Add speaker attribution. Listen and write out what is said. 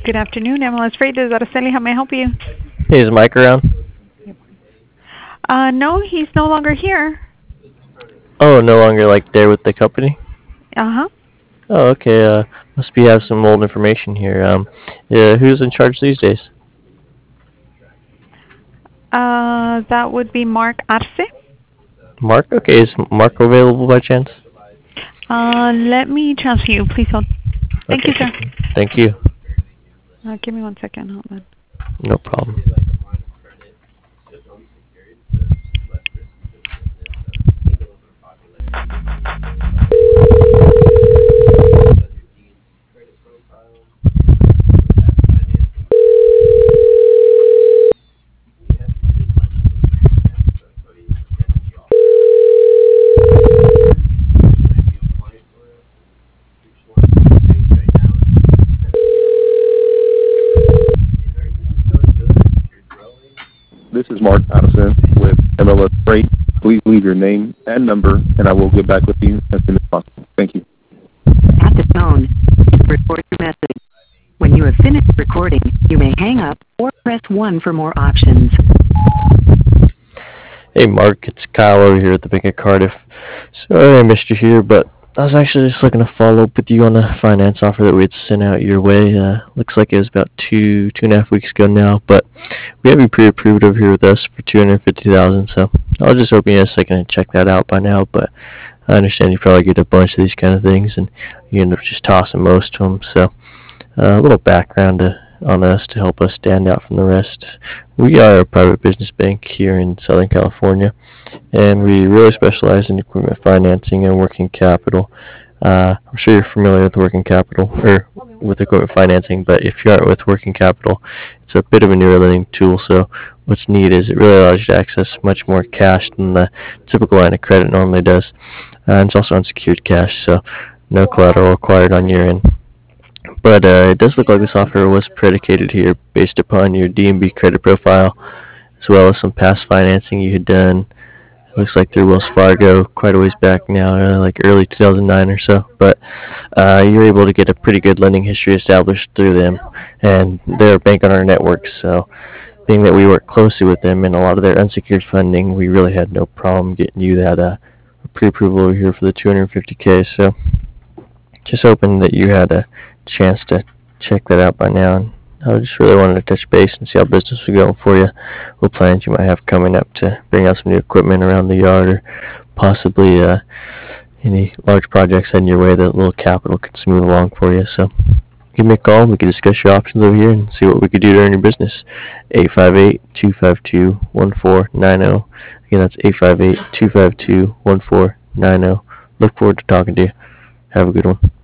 Speaker 1: Good afternoon, MLS Freight. This is Araceli. How may I help you?
Speaker 2: Hey, is Mike around?
Speaker 1: No, he's no longer here.
Speaker 2: Oh, no longer like there with the company?
Speaker 1: Uh-huh.
Speaker 2: Oh, okay. Must be have some old information here. Yeah, who's in charge these days?
Speaker 1: That would be Mark Arce.
Speaker 2: Mark? Okay, is Mark available by chance?
Speaker 1: Let me transfer you. Please hold. Thank you,
Speaker 2: Okay.
Speaker 1: sir.
Speaker 2: Thank you.
Speaker 1: Give me 1 second. Hold on.
Speaker 2: No problem.
Speaker 3: This is Mark Addison with MLS Freight. Please leave your name and number, and I will get back with you as soon as possible. Thank you.
Speaker 4: At the tone, record your message. When you have finished recording, you may hang up or press 1 for more options.
Speaker 2: Hey, Mark, it's Kyle over here at the Bank of Cardiff. Sorry I missed you here, but I was actually just looking to follow up with you on a finance offer that we had sent out your way. Looks like it was about two and a half weeks ago now, but we have you pre-approved over here with us for $250,000. So I was just hoping you had a second to check that out by now. But I understand you probably get a bunch of these kind of things, and you end up just tossing most of them. So a little background on us to help us stand out from the rest. We are a private business bank here in Southern California, and we really specialize in equipment financing and working capital. I'm sure you're familiar with working capital or with equipment financing, but if you aren't with working capital, it's a bit of a newer lending tool. So what's neat is it really allows you to access much more cash than the typical line of credit normally does. And it's also unsecured cash, so no collateral required on your end. But it does look like this offer was predicated here based upon your DNB credit profile, as well as some past financing you had done. It looks like through Wells Fargo, quite a ways back now, like early 2009 or so. But you're able to get a pretty good lending history established through them, and they're a bank on our network. So, being that we work closely with them in a lot of their unsecured funding, we really had no problem getting you that pre-approval over here for the 250K. So, just hoping that you had a chance to check that out by now. And I just really wanted to touch base and see how business was going for you, what plans you might have coming up to bring out some new equipment around the yard, or possibly any large projects heading your way that a little capital could smooth along for you. So give me a call and we can discuss your options over here and see what we could do to earn your business. 858-252-1490. Again, that's 858-252-1490. Look forward to talking to you. Have a good one.